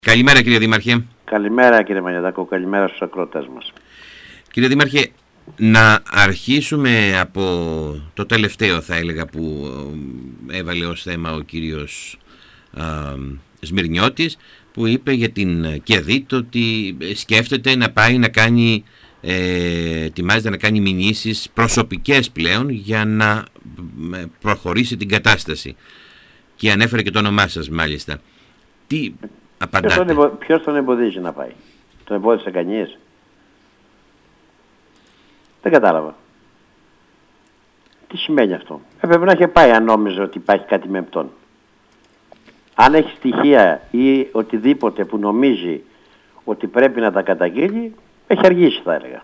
Καλημέρα κύριε Δήμαρχε. Καλημέρα κύριε Μανιατάκο, καλημέρα στους ακροατές μας. Κύριε Δήμαρχε, να αρχίσουμε από το τελευταίο θα έλεγα που έβαλε ως θέμα ο κύριος Σμυρνιώτης, που είπε για την ΚΕΔΙΤ ότι σκέφτεται να πάει να κάνει, ετοιμάζεται να κάνει μηνύσεις προσωπικές πλέον για να προχωρήσει την κατάσταση. Και ανέφερε και το όνομά σας μάλιστα. Τι απαντάτε? Ποιος τον εμποδίζει να πάει? Τον εμπόδισε κανείς? Δεν κατάλαβα. Τι σημαίνει αυτό? Έπρεπε να έχει πάει αν νόμιζε ότι υπάρχει κάτι με αυτόν. Αν έχει στοιχεία ή οτιδήποτε που νομίζει ότι πρέπει να τα καταγγείλει, έχει αργήσει θα έλεγα.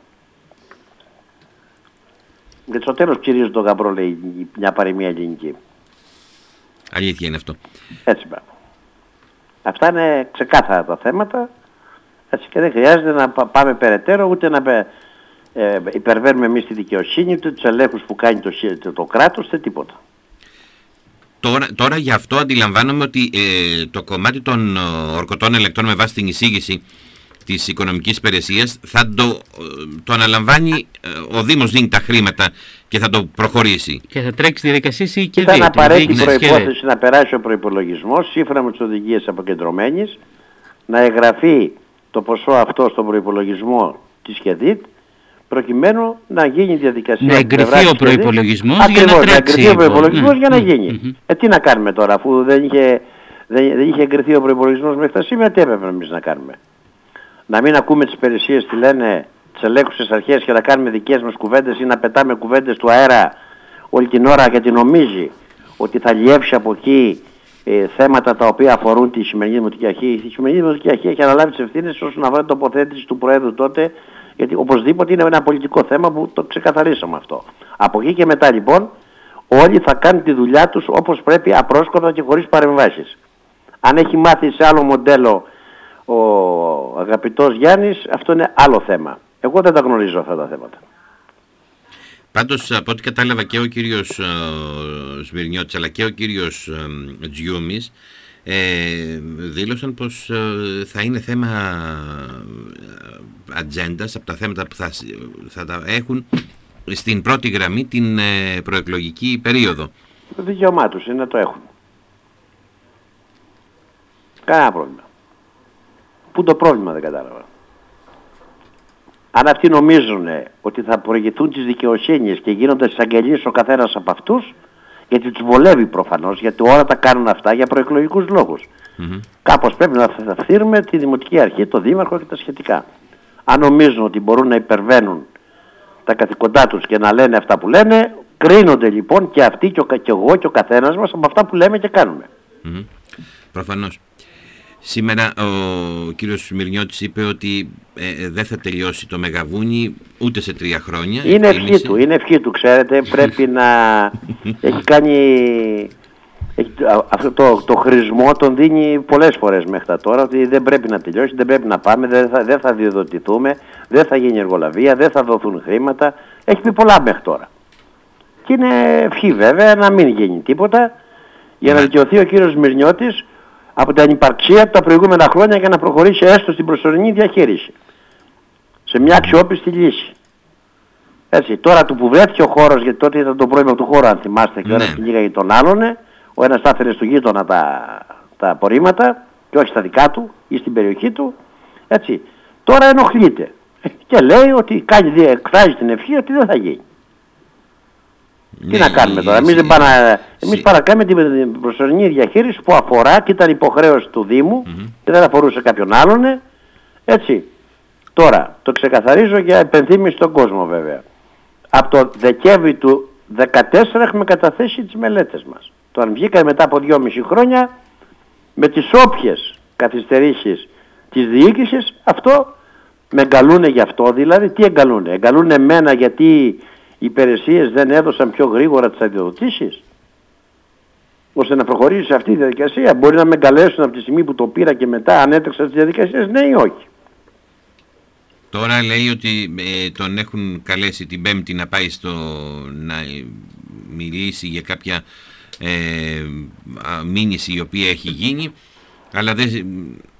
Γιατί στο τέλος κυρίως τον γαμπρό λέει μια παροιμία ελληνική. Αλήθεια είναι αυτό. Έτσι πάει. Αυτά είναι ξεκάθαρα τα θέματα, έτσι, και δεν χρειάζεται να πάμε περαιτέρω ούτε να υπερβαίνουμε εμείς τη δικαιοσύνη, ούτε τους ελέγχους που κάνει το κράτος, ούτε τίποτα. Τώρα γι' αυτό αντιλαμβάνομαι ότι το κομμάτι των ορκωτών ελεκτών με βάση την εισήγηση της οικονομικής υπηρεσίας θα το αναλαμβάνει, ο Δήμος δίνει τα χρήματα και θα το προχωρήσει. Και θα τρέξει τη διαδικασία η ΚΕΔΙΤ. Ήταν απαραίτητη προϋπόθεση να περάσει ο προϋπολογισμός σύμφωνα με τις οδηγίες αποκεντρωμένης, να εγγραφεί το ποσό αυτό στον προϋπολογισμό της ΚΕΔΙΤ, προκειμένου να γίνει η διαδικασία. Να εγκριθεί ο προϋπολογισμός για να τρέξει. Να εγκριθεί ο προϋπολογισμός για να γίνει. Τι να κάνουμε τώρα, αφού δεν είχε εγκριθεί ο προϋπολογισμός μέχρι τα σήμερα, τι έπρεπε εμείς να κάνουμε? Να μην ακούμε τις υπηρεσίες τι λένε, τις ελέγχουσες αρχές, και να κάνουμε δικές μας κουβέντες ή να πετάμε κουβέντες του αέρα όλη την ώρα, γιατί νομίζει ότι θα λιεύσει από εκεί θέματα τα οποία αφορούν τη σημερινή Δημοτική Αρχή. Η σημερινή Δημοτική Αρχή έχει αναλάβει τις ευθύνες όσον αφορά την τοποθέτηση του Προέδρου τότε, γιατί οπωσδήποτε είναι ένα πολιτικό θέμα που το ξεκαθαρίσαμε αυτό. Από εκεί και μετά λοιπόν όλοι θα κάνουν τη δουλειά τους όπως πρέπει, απρόσκοπτα και χωρίς παρεμβάσεις. Αν έχει μάθει σε άλλο μοντέλο ο αγαπητός Γιάννης, αυτό είναι άλλο θέμα. Εγώ δεν τα γνωρίζω αυτά τα θέματα. Πάντως από ό,τι κατάλαβα και ο κύριος Σμυρνιώτης αλλά και ο κύριος Τζιούμης δήλωσαν πως θα είναι θέμα ατζέντας από τα θέματα που θα τα έχουν στην πρώτη γραμμή την προεκλογική περίοδο. Το δικαίωμά τους είναι να το έχουν. Κανένα πρόβλημα. Πού το πρόβλημα δεν κατάλαβα? Αν αυτοί νομίζουν ότι θα προηγηθούν τις δικαιοσύνης και γίνονται εισαγγελίες ο καθένας από αυτούς, γιατί τους βολεύει προφανώς, γιατί όλα τα κάνουν αυτά για προεκλογικούς λόγους. Κάπως πρέπει να φθείρουμε τη Δημοτική Αρχή, το Δήμαρχο και τα σχετικά. Αν νομίζουν ότι μπορούν να υπερβαίνουν τα καθηκοντά τους και να λένε αυτά που λένε, κρίνονται λοιπόν και αυτοί και εγώ και ο καθένας μας από αυτά που λέμε και κάνουμε. Προφανώς. Σήμερα ο κύριος Σμυρνιώτης είπε ότι δεν θα τελειώσει το Μεγαβούνι ούτε σε 3 χρόνια. Είναι ευχή του, ξέρετε, πρέπει να έχει κάνει αυτό το χρησμό, τον δίνει πολλές φορές μέχρι τώρα, ότι δεν πρέπει να τελειώσει, δεν πρέπει να πάμε, δεν θα διοδοτηθούμε, δεν θα γίνει εργολαβία, δεν θα δοθούν χρήματα. Έχει πει πολλά μέχρι τώρα. Και είναι ευχή βέβαια να μην γίνει τίποτα για να δικαιωθεί ο κύριος Σμυρνιώτης από την ανυπαρξία του τα προηγούμενα χρόνια και να προχωρήσει έστω στην προσωρινή διαχείριση. Σε μια αξιόπιστη λύση. Έτσι, τώρα του που βρέθηκε ο χώρος, γιατί τότε ήταν το πρόβλημα του χώρου αν θυμάστε, και ο ένας κυνήγαγε τον άλλον, ο ένας τα έφερε στο γείτονα τα απορρίμματα και όχι στα δικά του ή στην περιοχή του. Έτσι, τώρα ενοχλείται και λέει ότι εκφράζει την ευχή ότι δεν θα γίνει. Τι να κάνουμε τώρα, εμείς παρακάμε την προσωρινή διαχείριση που αφορά και ήταν υποχρέωση του Δήμου και δεν αφορούσε κάποιον άλλον, έτσι. Τώρα, το ξεκαθαρίζω για επενθύμηση στον κόσμο βέβαια. Από το Δεκέμβρη του 2014 έχουμε καταθέσει τις μελέτες μας. Το αν βγήκαμε μετά από 2,5 χρόνια με τις όποιες καθυστερήσεις της διοίκησης, αυτό με εγκαλούνε γι' αυτό, δηλαδή τι εγκαλούνε? Εγκαλούνε εμένα γιατί οι υπηρεσίες δεν έδωσαν πιο γρήγορα τις αδειοδοτήσεις ώστε να προχωρήσει αυτή η διαδικασία? Μπορεί να με εγκαλέσουν από τη στιγμή που το πήρα και μετά αν έτρεξα τις διαδικασίες, ναι ή όχι? Τώρα λέει ότι τον έχουν καλέσει την Πέμπτη να πάει να μιλήσει για κάποια μήνυση η οποία έχει γίνει, αλλά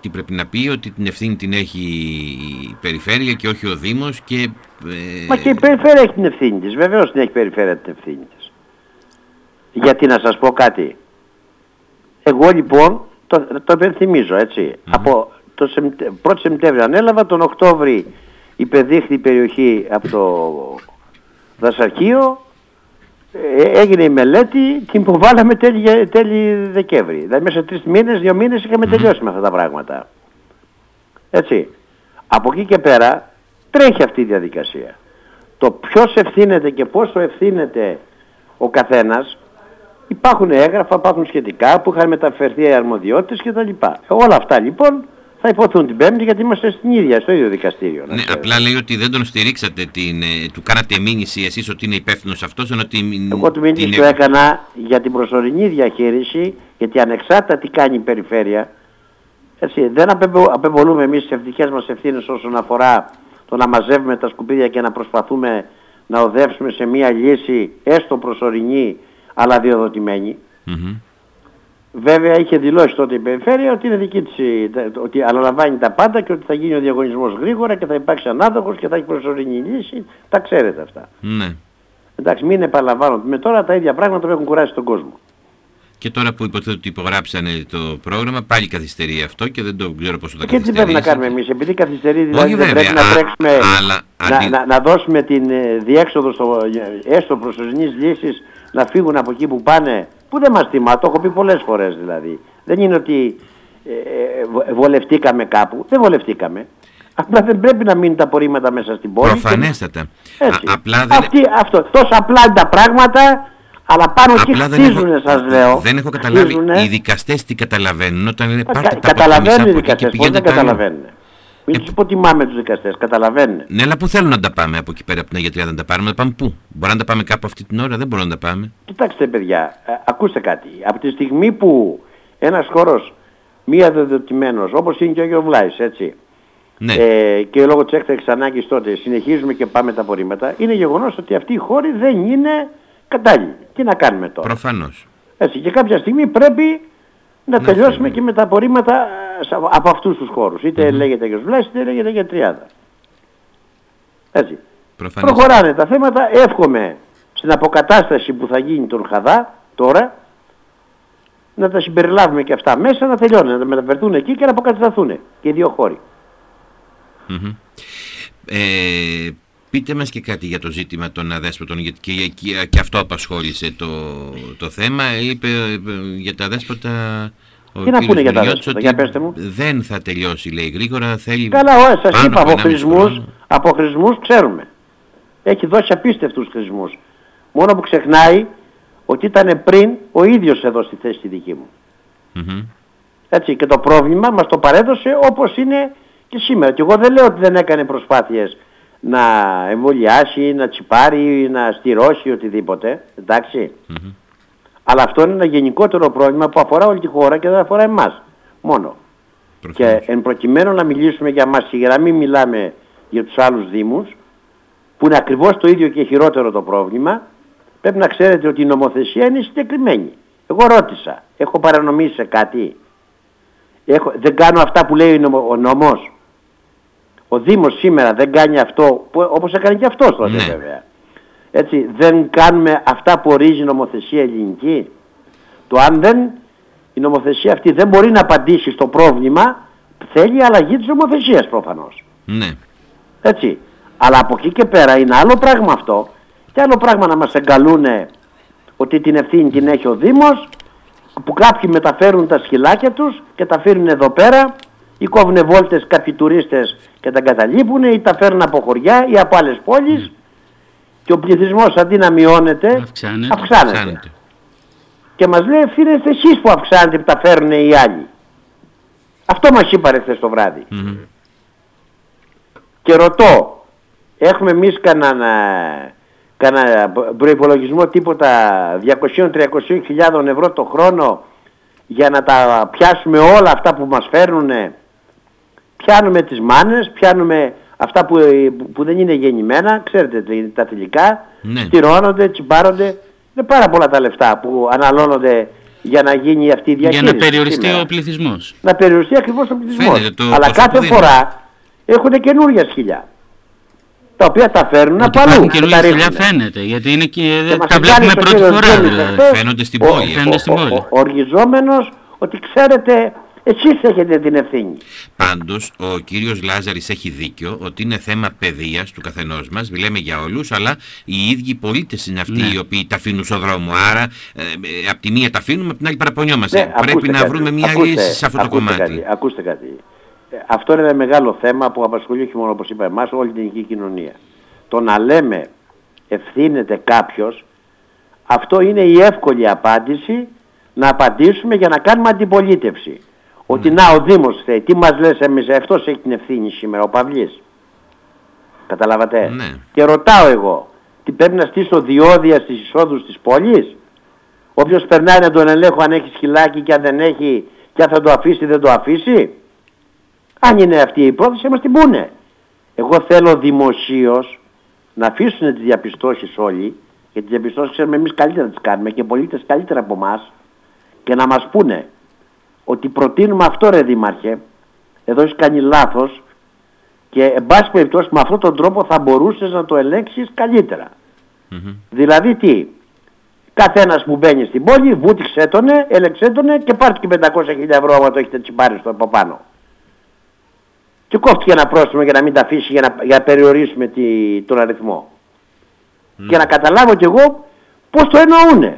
τι πρέπει να πει, ότι την ευθύνη την έχει η περιφέρεια και όχι ο Δήμος και... Μα και η περιφέρεια έχει την ευθύνη της, βεβαίως την έχει η περιφέρεια την ευθύνη της. Γιατί να σας πω κάτι. Εγώ λοιπόν, το υπενθυμίζω έτσι, από το 1 Σεπτέμβριο ανέλαβα, τον Οκτώβρη υπεδείχθη η περιοχή από το δασαρχείο, έγινε η μελέτη, την υποβάλαμε τέλη Δεκέμβρη. Δηλαδή μέσα σε 2 μήνες είχαμε τελειώσει με αυτά τα πράγματα. Έτσι. Από εκεί και πέρα τρέχει αυτή η διαδικασία. Το ποιος ευθύνεται και πόσο ευθύνεται ο καθένας, υπάρχουν έγγραφα, υπάρχουν σχετικά που είχαν μεταφερθεί οι αρμοδιότητες κτλ. Όλα αυτά λοιπόν θα υποθούν την Πέμπτη, γιατί είμαστε στο ίδιο δικαστήριο. Ναι, απλά λέει ότι δεν τον στηρίξατε, του κάνατε μήνυση εσείς ότι είναι υπεύθυνος αυτός, ενώ εγώ του μήνυση το έκανα για την προσωρινή διαχείριση, γιατί ανεξάρτητα τι κάνει η περιφέρεια, έτσι, δεν απεμβολούμε εμείς τις ευτυχές μας ευθύνες όσον αφορά το να μαζεύουμε τα σκουπίδια και να προσπαθούμε να οδεύσουμε σε μια λύση έστω προσωρινή αλλά διοδοτημένη. Βέβαια είχε δηλώσει τότε η περιφέρεια ότι είναι δική της, ότι αναλαμβάνει τα πάντα και ότι θα γίνει ο διαγωνισμός γρήγορα και θα υπάρξει ανάδοχος και θα έχει προσωρινή λύση. Τα ξέρετε αυτά. Ναι. Εντάξει, μην επαναλαμβάνω. Με τώρα τα ίδια πράγματα που έχουν κουράσει τον κόσμο. Και τώρα που υποθέτω ότι υπογράψανε το πρόγραμμα, πάλι καθυστερεί αυτό και δεν το ξέρω πόσο θα καθυστερήσει. Και τι πρέπει να κάνουμε εμείς, επειδή καθυστερεί, δηλαδή δεν πρέπει να τρέξουμε, να δώσουμε την διέξοδο έστω προσωρινής λύσης, να φύγουν από εκεί που πάνε, που δεν μας τιμά, το έχω πει πολλές φορές δηλαδή. Δεν είναι ότι βολευτήκαμε κάπου, δεν βολευτήκαμε. Απλά δεν πρέπει να μείνουν τα απορρίμματα μέσα στην πόλη. Προφανέστατα. Απλά τόσο απλά είναι τα πράγματα. Αλλά πάνω εκεί χτίζουνε, σας λέω. Δεν έχω καταλάβει οι δικαστές τι καταλαβαίνουν όταν είναι πάρτε τα καταλαβαίνουν οι δικαστές, πώς δεν καταλαβαίνουν. Μην τους υποτιμάμε τους δικαστές, καταλαβαίνουν. Ναι, αλλά πού θέλουν να τα πάμε από εκεί πέρα από την Αγία Τριάδα, να τα πάρουμε, να πάμε πού? Μπορεί να τα πάμε κάπου αυτή την ώρα, δεν μπορούμε να τα πάμε. Κοιτάξτε παιδιά, ακούστε κάτι. Από τη στιγμή που ένας χώρος μη αδειοδοτημένος, όπως είναι και ο Άγιος Βλάης, έτσι, ναι. Και λόγω της έκτακτης ανάγκης τότε συνεχίζουμε και πάμε τα απορρίμματα, είναι γεγονός ότι αυτοί οι χώροι δεν είναι κατάλληλοι. Τι να κάνουμε τώρα? Προφανώς. Έτσι, και κάποια στιγμή πρέπει να τελειώσουμε και με τα απορρίμματα από αυτούς τους χώρους. Είτε λέγεται Αγιος Βλάσης, είτε λέγεται Αγία Τριάδα. Έτσι. Προφανώς. Προχωράνε τα θέματα. Εύχομαι στην αποκατάσταση που θα γίνει τον Χαδά τώρα να τα συμπεριλάβουμε και αυτά μέσα, να τελειώνουν, να τα μεταφερθούν εκεί και να αποκατασταθούν και οι δύο χώροι. Πείτε μας και κάτι για το ζήτημα των αδέσποτων, γιατί και αυτό απασχόλησε το θέμα. Είπε για τα αδέσποτα ο κ. Μηριώτης ότι δεν θα τελειώσει, λέει, γρήγορα. Θέλει. Καλά, σας είπα, από χρησμούς ξέρουμε. Έχει δώσει απίστευτους χρησμούς. Μόνο που ξεχνάει ότι ήταν πριν ο ίδιος εδώ στη θέση τη δική μου. Έτσι, και το πρόβλημα μας το παρέδωσε όπως είναι και σήμερα. Και εγώ δεν λέω ότι δεν έκανε προσπάθειες να εμβολιάσει, να τσιπάρει, να στηρώσει οτιδήποτε, εντάξει. Αλλά αυτό είναι ένα γενικότερο πρόβλημα που αφορά όλη τη χώρα και δεν αφορά εμάς μόνο. Και εν προκειμένου να μιλήσουμε για μας, για να μην μιλάμε για τους άλλους δήμους, που είναι ακριβώς το ίδιο και χειρότερο το πρόβλημα, πρέπει να ξέρετε ότι η νομοθεσία είναι συγκεκριμένη. Εγώ ρώτησα, έχω παρανομήσει σε κάτι? Δεν κάνω αυτά που λέει ο νόμος? Ο Δήμος σήμερα δεν κάνει αυτό, όπως έκανε και αυτός τότε βέβαια. Έτσι, δεν κάνουμε αυτά που ορίζει η νομοθεσία ελληνική. Το αν η νομοθεσία αυτή δεν μπορεί να απαντήσει στο πρόβλημα, θέλει αλλαγή της νομοθεσίας προφανώς. Ναι. Έτσι. Αλλά από εκεί και πέρα είναι άλλο πράγμα αυτό και άλλο πράγμα να μας εγκαλούν ότι την ευθύνη την έχει ο Δήμος, που κάποιοι μεταφέρουν τα σκυλάκια τους και τα φέρνουν εδώ πέρα ή κόβουν βόλτες κάποιοι τουρίστες και τα καταλείπουν ή τα φέρνουν από χωριά ή από άλλες πόλεις και ο πληθυσμός αντί να μειώνεται αυξάνεται. Και μας λέει ευθύνεστε εσείς που αυξάνετε που τα φέρνουν οι άλλοι. Αυτό μας είπαν χθες το βράδυ. Και ρωτώ, έχουμε εμείς κανένα προϋπολογισμό τίποτα 200-300 χιλιάδων ευρώ το χρόνο για να τα πιάσουμε όλα αυτά που μας φέρνουνε? Πιάνουμε τις μάνες, πιάνουμε αυτά που δεν είναι γεννημένα, ξέρετε τα θηλυκά, στηρώνονται, τσιμπάρονται. Είναι πάρα πολλά τα λεφτά που αναλώνονται για να γίνει αυτή η διαχείριση. Για να περιοριστεί σήμερα. Ο πληθυσμός. Να περιοριστεί ακριβώς ο πληθυσμός. Αλλά κάθε φορά έχουν καινούργια σκυλιά. Τα οποία τα φέρνουν από αλλού. Υπάρχουν καινούργια σκυλιά φαίνεται. Γιατί είναι και τα βλέπουμε πρώτη φορά δηλαδή. Φαίνονται στην πόλη. Οργιζόμενος ότι ξέρετε, εσείς έχετε την ευθύνη. Πάντως, ο κύριος Λάζαρης έχει δίκιο ότι είναι θέμα παιδείας του καθενός μας. Μιλάμε για όλους, αλλά οι ίδιοι πολίτες είναι αυτοί οι οποίοι τα αφήνουν στο δρόμο. Άρα, από τη μία τα αφήνουμε, από την άλλη παραπονιόμαστε. Πρέπει να βρούμε μια λύση σε αυτό το κομμάτι. Ακούστε κάτι. Αυτό είναι ένα μεγάλο θέμα που απασχολεί όχι μόνο, όπως είπα, εμάς, όλη την ελληνική κοινωνία. Το να λέμε ευθύνεται κάποιος, αυτό είναι η εύκολη απάντηση να απαντήσουμε για να κάνουμε αντιπολίτευση. Ότι να ο Δήμος θέλει, τι μας λες εμείς, αυτός έχει την ευθύνη σήμερα, ο Παυλής. Καταλάβατε. Ναι. Και ρωτάω εγώ, τι πρέπει να στήσω διόδια στις εισόδους της πόλης. Όποιος περνάει να τον ελέγχω αν έχει σκυλάκι και αν δεν έχει και αν θα το αφήσει δεν το αφήσει. Αν είναι αυτή η πρόθεση μας την πούνε. Εγώ θέλω δημοσίως να αφήσουν τις διαπιστώσεις όλοι, γιατί τις διαπιστώσεις ξέρουμε εμείς καλύτερα να τις κάνουμε και οι πολίτες καλύτερα από εμάς, και να μας πούνε ότι προτείνουμε αυτό ρε Δήμαρχε, εδώ έχεις κάνει λάθος και εν πάση περιπτώσει με αυτόν τον τρόπο θα μπορούσες να το ελέγξεις καλύτερα. Δηλαδή τι, καθένας που μπαίνει στην πόλη βούτυξε τονε, έλεξε τονε και πάρτε και 500.000 ευρώ άμα το έχετε τσιμπάρει στο από πάνω. Και κόφτηκε ένα πρόστιμο για να μην τα αφήσει για να περιορίσουμε τον αριθμό. Και να καταλάβω κι εγώ πώς το εννοούνε.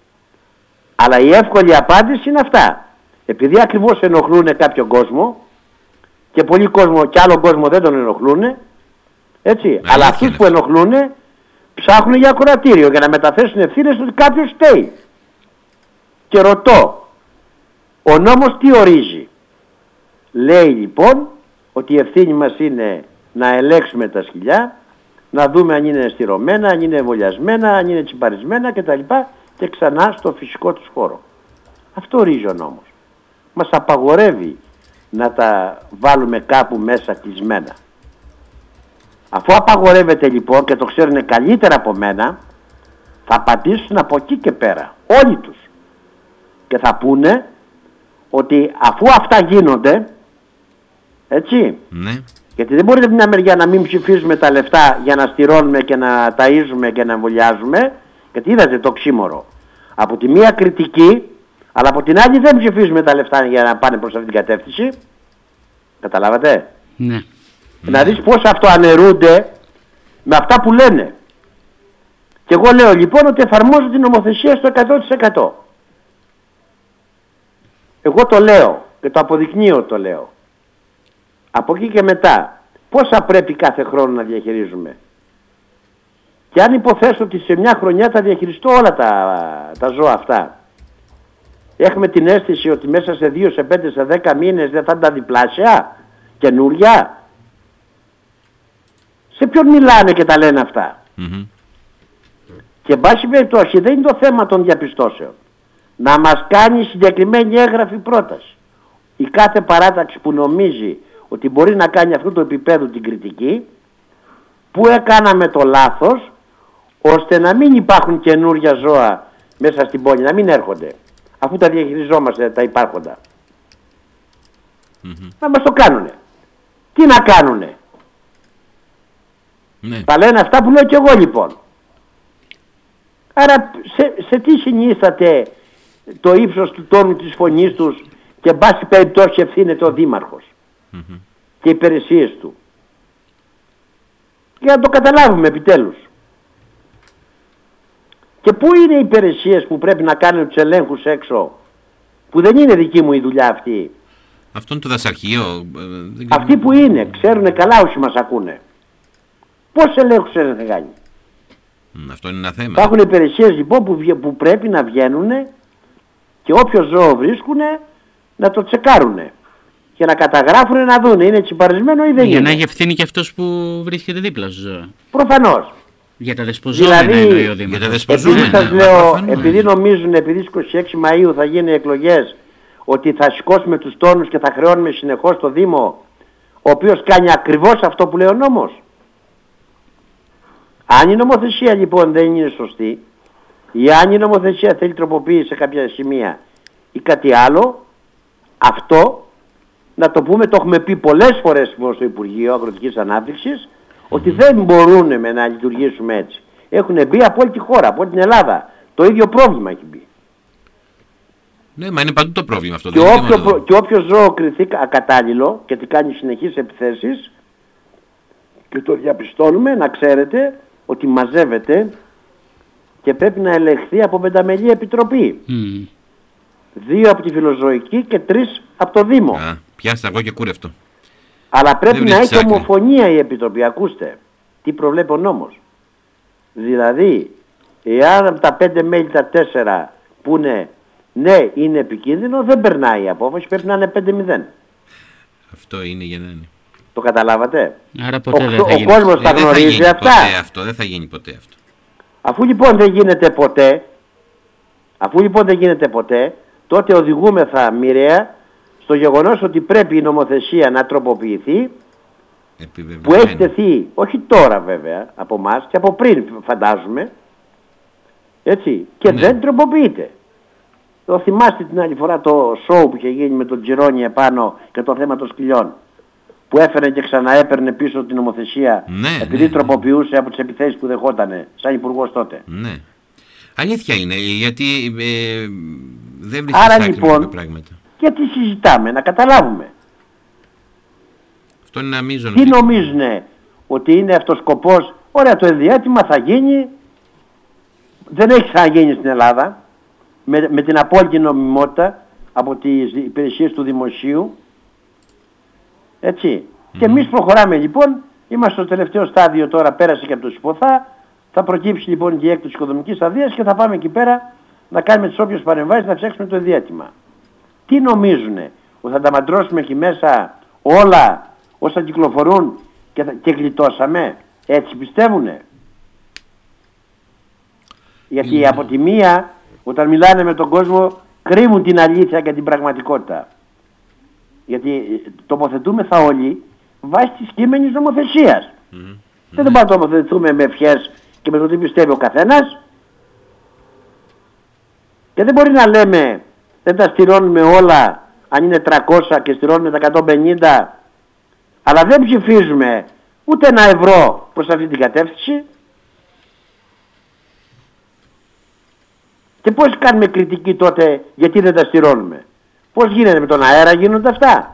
Αλλά η εύκολη απάντηση είναι αυτά. Επειδή ακριβώς ενοχλούν κάποιον κόσμο και πολλοί κόσμο και άλλο κόσμο δεν τον ενοχλούν, έτσι. Αλλά αυτούς που ενοχλούν ψάχνουν για ακροατήριο για να μεταθέσουν ευθύνες ότι κάποιος φταίει. Και ρωτώ, ο νόμος τι ορίζει? Λέει λοιπόν ότι η ευθύνη μας είναι να ελέγξουμε τα σκυλιά, να δούμε αν είναι στηρωμένα, αν είναι εμβολιασμένα, αν είναι τσιμπαρισμένα κτλ. Και ξανά στο φυσικό τους χώρο. Αυτό ορίζει ο νόμος. Μας απαγορεύει να τα βάλουμε κάπου μέσα κλεισμένα. Αφού απαγορεύεται λοιπόν και το ξέρουν καλύτερα από μένα, θα απαντήσουν από εκεί και πέρα, όλοι τους. Και θα πούνε ότι αφού αυτά γίνονται, έτσι, γιατί δεν μπορεί από μια μεριά να μην ψηφίζουμε τα λεφτά για να στηρώνουμε και να ταΐζουμε και να εμβολιάζουμε, γιατί είδατε το ξύμορο. Από τη μία κριτική, αλλά από την άλλη δεν ψηφίζουμε τα λεφτά για να πάνε προς αυτήν την κατεύθυνση. Καταλάβατε. Ναι. Να δεις πώς αυτό αναιρούνται με αυτά που λένε. Και εγώ λέω λοιπόν ότι εφαρμόζω την νομοθεσία στο 100%. Εγώ το λέω και το αποδεικνύω το λέω. Από εκεί και μετά, πόσα πρέπει κάθε χρόνο να διαχειρίζουμε? Και αν υποθέσω ότι σε μια χρονιά θα διαχειριστώ όλα τα ζώα αυτά, έχουμε την αίσθηση ότι μέσα σε 2, σε 5, σε 10 μήνες δεν θα είναι τα διπλάσια, καινούρια? Σε ποιον μιλάνε και τα λένε αυτά? Και εν πάση περιπτώσει δεν είναι το θέμα των διαπιστώσεων. Να μας κάνει συγκεκριμένη έγγραφη πρόταση. Η κάθε παράταξη που νομίζει ότι μπορεί να κάνει αυτού του επίπεδου την κριτική, που έκαναμε το λάθος, ώστε να μην υπάρχουν καινούργια ζώα μέσα στην πόλη, να μην έρχονται, αφού τα διαχειριζόμαστε τα υπάρχοντα. Να μας το κάνουνε. Τι να κάνουνε? Θα λένε αυτά που λέω κι εγώ λοιπόν. Άρα σε τι συνίσταται το ύψος του τόνου της φωνής τους και εν πάση περιπτώσει ευθύνεται ο Δήμαρχος και οι υπηρεσίες του? Για να το καταλάβουμε επιτέλους. Και πού είναι οι υπηρεσίες που πρέπει να κάνουν τους ελέγχους έξω, που δεν είναι δική μου η δουλειά αυτή? Αυτό είναι το δασαρχείο. Αυτοί που είναι, ξέρουν καλά όσοι μας ακούνε. Πώς ελέγχους θα κάνει? Αυτό είναι ένα θέμα. Υπάρχουν υπηρεσίες λοιπόν που πρέπει να βγαίνουν και όποιο ζώο βρίσκουν να το τσεκάρουν και να καταγράφουν, να δουν είναι τσιπαρισμένο ή δεν είναι. Για να έχει ευθύνη και αυτός που βρίσκεται δίπλα στο ζώο. Προφανώς. Για τα δεσποζόμενα εννοεί ο Δήμαρχος. Για τα δεσποζόμενα. Επειδή σας λέω, επειδή νομίζουν, επειδή στις 26 Μαΐου θα γίνουν εκλογές, ότι θα σηκώσουμε τους τόνους και θα χρεώνουμε συνεχώς το Δήμο, ο οποίος κάνει ακριβώς αυτό που λέει ο νόμος. Αν η νομοθεσία λοιπόν δεν είναι σωστή, ή αν η νομοθεσία θέλει τροποποίηση σε κάποια σημεία ή κάτι άλλο, αυτό να το πούμε, το έχουμε πει πολλές φορές στο Υπουργείο Αγροτικής Ανάπτυξης, ότι δεν μπορούν να λειτουργήσουμε έτσι. Έχουν μπει από όλη τη χώρα, από όλη την Ελλάδα. Το ίδιο πρόβλημα έχει μπει. Ναι, μα είναι παντού το πρόβλημα αυτό. Και όποιο ζώο κριθεί ακατάλληλο και τι κάνει συνεχείς επιθέσεις, και το διαπιστώνουμε, να ξέρετε ότι μαζεύεται και πρέπει να ελεγχθεί από πενταμελή επιτροπή. 2 από τη Φιλοζωική και 3 από το Δήμο. Πιάστε εγώ και κούρευτο. Αλλά πρέπει να έχει ομοφωνία η επιτροπή. Ακούστε, τι προβλέπει ο νόμος. Δηλαδή, εάν από τα 5 μέλη τα 4 πούνε ναι, είναι επικίνδυνο, δεν περνάει η απόφαση, πρέπει να είναι 5-0. Αυτό είναι για να είναι. Το καταλάβατε? Άρα ποτέ ο κόσμος τα γνωρίζει αυτά. Δεν θα γίνει ποτέ αυτό. Αφού λοιπόν δεν γίνεται ποτέ, τότε οδηγούμεθα μοιραία στο γεγονός ότι πρέπει η νομοθεσία να τροποποιηθεί, που έχει τεθεί, όχι τώρα βέβαια από εμάς, και από πριν φαντάζομαι, έτσι, και δεν τροποποιείται. Το θυμάστε την άλλη φορά το σοου που είχε γίνει με τον Τζιρόνι επάνω και το θέμα των σκυλιών, που έφερε και ξαναέπαιρνε πίσω την νομοθεσία, επειδή τροποποιούσε από τις επιθέσεις που δεχότανε σαν υπουργός τότε. Ναι. Αλήθεια είναι, γιατί δεν βρίσκεται άκρη λοιπόν, τα πράγματα. Γιατί συζητάμε, να καταλάβουμε. Αυτό είναι ένα μείζον. Τι νομίζουνε, ότι είναι αυτός ο σκοπός? Ωραία, το ενδιέτημα θα γίνει, δεν έχει ξαναγίνει στην Ελλάδα, με την απόλυτη νομιμότητα από τις υπηρεσίες του δημοσίου, έτσι. Και εμείς προχωράμε λοιπόν, είμαστε στο τελευταίο στάδιο τώρα, πέρασε και από το Σιποθά, θα προκύψει λοιπόν και η έκδοση οικοδομικής αδείας και θα πάμε εκεί πέρα να κάνουμε τις όποιες παρεμβάσεις, να ψάξουμε το ενδιέτημα. Τι νομίζουνε, ότι θα τα μαντρώσουμε εκεί μέσα όλα όσα κυκλοφορούν και γλιτώσαμε? Έτσι πιστεύουνε? Γιατί από τη μία, όταν μιλάνε με τον κόσμο, κρύβουν την αλήθεια και την πραγματικότητα. Γιατί τοποθετούμεθα όλοι βάσει της κείμενης νομοθεσίας. Δεν μπορούμε να τοποθετηθούμε με ευχές και με το τι πιστεύει ο καθένας. Και δεν μπορεί να λέμε δεν τα στηρώνουμε όλα αν είναι 300 και στηρώνουμε τα 150, αλλά δεν ψηφίζουμε ούτε €1 προς αυτή την κατεύθυνση. Και πώς κάνουμε κριτική τότε γιατί δεν τα στηρώνουμε? Πώς γίνεται? Με τον αέρα γίνονται αυτά?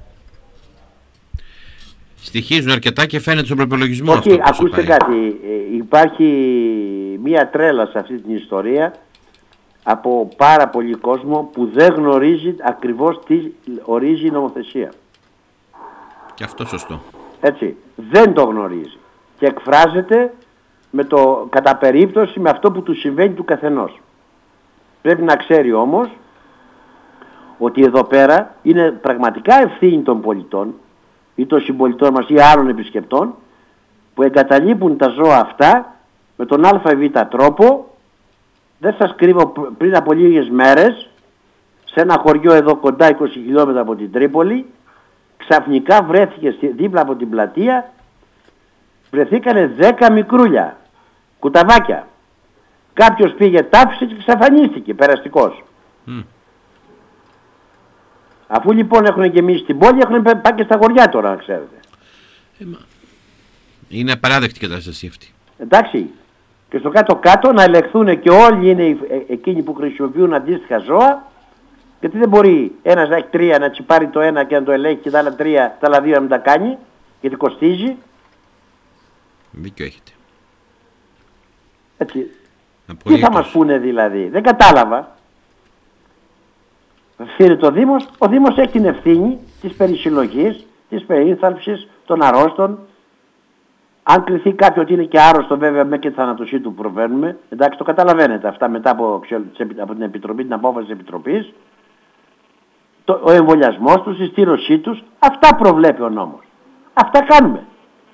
Στοιχίζουν αρκετά και φαίνεται στον προπολογισμό. Όχι, ακούστε κάτι. Υπάρχει μία τρέλα σε αυτή την ιστορία από πάρα πολύ κόσμο που δεν γνωρίζει ακριβώς τι ορίζει η νομοθεσία. Και αυτό σωστό. Έτσι, δεν το γνωρίζει και εκφράζεται κατά περίπτωση με αυτό που του συμβαίνει του καθενός. Πρέπει να ξέρει όμως ότι εδώ πέρα είναι πραγματικά ευθύνη των πολιτών ή των συμπολιτών μας ή άλλων επισκεπτών που εγκαταλείπουν τα ζώα αυτά με τον α ή β τρόπο. Δεν σας κρύβω, πριν από λίγες μέρες σε ένα χωριό εδώ κοντά 20 χιλιόμετρα από την Τρίπολη, ξαφνικά βρέθηκε δίπλα από την πλατεία, βρεθήκανε 10 μικρούλια, κουταβάκια. Κάποιος πήγε, τάφησε και εξαφανίστηκε, περαστικός. Αφού λοιπόν έχουν γεμίσει την πόλη, έχουν πάει και στα χωριά τώρα, να ξέρετε. Είναι απαράδεκτη η κατάσταση αυτή. Εντάξει. Και στο κάτω-κάτω να ελεγχθούν και όλοι είναι εκείνοι που χρησιμοποιούν αντίστοιχα ζώα, γιατί δεν μπορεί ένας να έχει 3 να τσιπάρει το ένα και να το ελέγχει και τα άλλα 3, τα άλλα 2 να μην τα κάνει, γιατί κοστίζει. Δίκιο έχετε. Έτσι. Τι θα μας πούνε δηλαδή? Δεν κατάλαβα. Ευθύνει το Δήμος. Ο Δήμος έχει την ευθύνη της περισυλλογής, της περίθαλψης των αρρώστων. Αν κριθεί κάποιο ότι είναι και άρρωστο, βέβαια με και τη θανατωσή του προβαίνουμε. Εντάξει, το καταλαβαίνετε αυτά μετά από την Επιτροπή, την απόφαση της Επιτροπής. Ο εμβολιασμός τους, η στήρωσή τους, αυτά προβλέπει ο νόμος. Αυτά κάνουμε.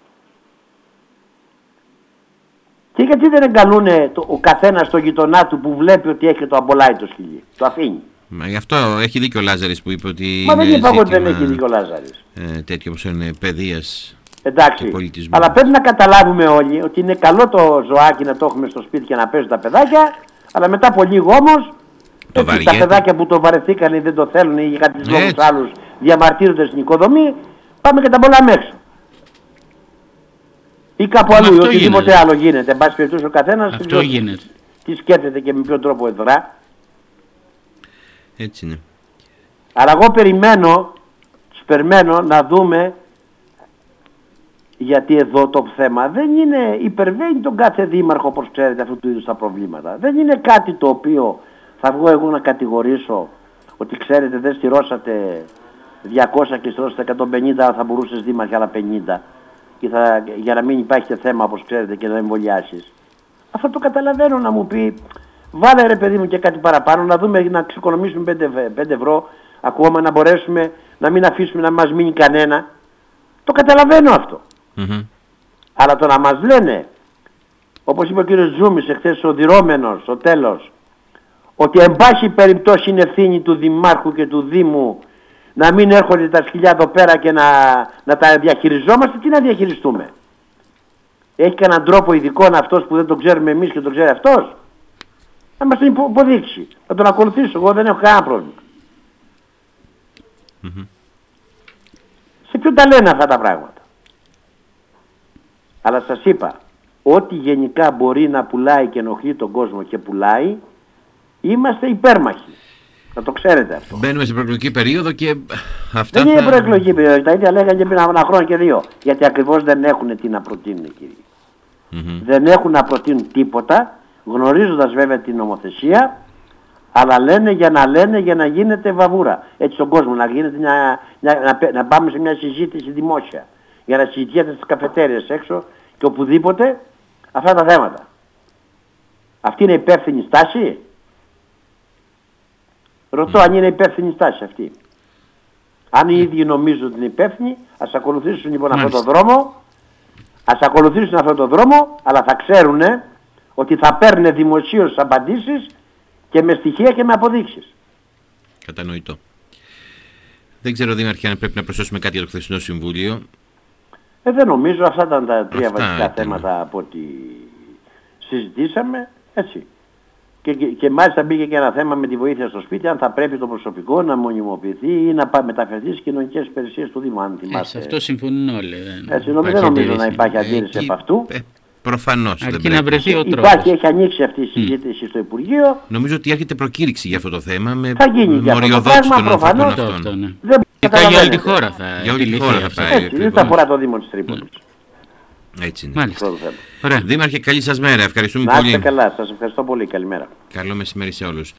Και γιατί δεν εγκαλούνε ο καθένας στο γειτονά του που βλέπει ότι έχει το αμπολάει το σκυλί? Το αφήνει. Μα γι' αυτό έχει δίκιο ο Λάζαρης που είπε ότι. Μα δεν είπα ότι δεν έχει δίκιο ο Λάζαρης. Τέτοιο όπως είναι παιδείας. Εντάξει, αλλά πρέπει να καταλάβουμε όλοι ότι είναι καλό το ζωάκι να το έχουμε στο σπίτι και να παίζουν τα παιδάκια, αλλά μετά από λίγο όμως το βαριέται. Τα παιδάκια που το βαρεθήκαν ή δεν το θέλουν ή για κάποιους λόγους άλλους διαμαρτύρονται στην οικοδομή, πάμε και τα πολλά έξω. Ή κάπου αλλού, ή οτιδήποτε άλλο γίνεται. Εν πάση περιπτώσει ο καθένας τι σκέφτεται και με ποιον τρόπο εδρά. Έτσι είναι. Αλλά εγώ περιμένω να δούμε, γιατί εδώ το θέμα δεν είναι, υπερβαίνει τον κάθε δήμαρχο, όπως ξέρετε, αυτού του είδους τα προβλήματα. Δεν είναι κάτι το οποίο θα βγω εγώ να κατηγορήσω ότι ξέρετε δεν στηρώσατε 200 και στηρώσατε 150, αλλά θα μπορούσες δήμαρχε άλλα 50 και για να μην υπάρχει θέμα, όπως ξέρετε, και να εμβολιάσεις. Αυτό το καταλαβαίνω, να μου πει βάλε ρε παιδί μου και κάτι παραπάνω, να δούμε να ξεκονομήσουμε 5 ευρώ ακόμα, να μπορέσουμε να μην αφήσουμε να μας μείνει κανένα. Το καταλαβαίνω αυτό. Αλλά το να μας λένε, όπως είπε ο κύριος Τζούμης εχθές, ο διρώμενος, στο τέλος, ότι εν πάση περιπτώσει είναι ευθύνη του Δημάρχου και του Δήμου να μην έρχονται τα σκυλιά εδώ πέρα και να τα διαχειριζόμαστε, τι να διαχειριστούμε? Έχει κανέναν τρόπο ειδικό αυτός που δεν τον ξέρουμε εμείς και τον ξέρει αυτός? Να μας τον υποδείξει, να τον ακολουθήσω, εγώ δεν έχω κανένα πρόβλημα. Σε ποιον τα λένε αυτά τα πράγματα? Αλλά σας είπα, ό,τι γενικά μπορεί να πουλάει και ενοχλεί τον κόσμο και πουλάει, είμαστε υπέρμαχοι. Να το ξέρετε αυτό. Μπαίνουμε στην προεκλογική περίοδο και αυτά δεν είναι προεκλογική περίοδο. Τα ίδια λέγανε και πριν ένα χρόνο και 2. Γιατί ακριβώς δεν έχουν τι να προτείνουν, κύριοι. Δεν έχουν να προτείνουν τίποτα, γνωρίζοντας βέβαια την νομοθεσία, αλλά λένε για να γίνεται βαβούρα. Έτσι στον κόσμο, να γίνεται να πάμε σε μια συζήτηση δημόσια. Για να συζητιέται στις καφετέριες έξω και οπουδήποτε αυτά τα θέματα. Αυτή είναι υπεύθυνη στάση? Ρωτώ αν είναι υπεύθυνη στάση αυτή. Αν οι ίδιοι νομίζουν ότι είναι υπεύθυνοι, ας ακολουθήσουν λοιπόν αυτόν τον δρόμο. Ας ακολουθήσουν αυτόν τον δρόμο, αλλά θα ξέρουν ότι θα παίρνουν δημοσίως απαντήσεις και με στοιχεία και με αποδείξεις. Κατανοητό. Δεν ξέρω, Δήμαρχε, αν πρέπει να προσθέσουμε κάτι για το χθεσινό συμβούλιο. Δεν νομίζω. Αυτά ήταν τα 3 βασικά θέματα από ό,τι συζητήσαμε. Έτσι. Και μάλιστα μπήκε και ένα θέμα με τη βοήθεια στο σπίτι, αν θα πρέπει το προσωπικό να μονιμοποιηθεί ή να μεταφερθεί στις κοινωνικές υπηρεσίες του Δήμου. Αν θυμάστε. Σε αυτό συμφωνούν όλοι. Δεν νομίζω να υπάρχει αντίρρηση από αυτού. Προφανώς. Αρκεί να βρεθεί ο τρόπος. Έχει ανοίξει αυτή η συζήτηση στο Υπουργείο. Νομίζω ότι έρχεται προκήρυξη για αυτό το θέμα με μοριοδότηση των ανθρώπων αυτών. Και για όλη τη χώρα θα επιληθεί αυτό. Δεν θα αφορά το Δήμο της Τρίπολης. Έτσι είναι. Δήμαρχε, καλή σας μέρα. Ευχαριστούμε πολύ. Να είστε καλά. Σας ευχαριστώ πολύ. Καλημέρα. Καλό μεσημέρι σε όλους.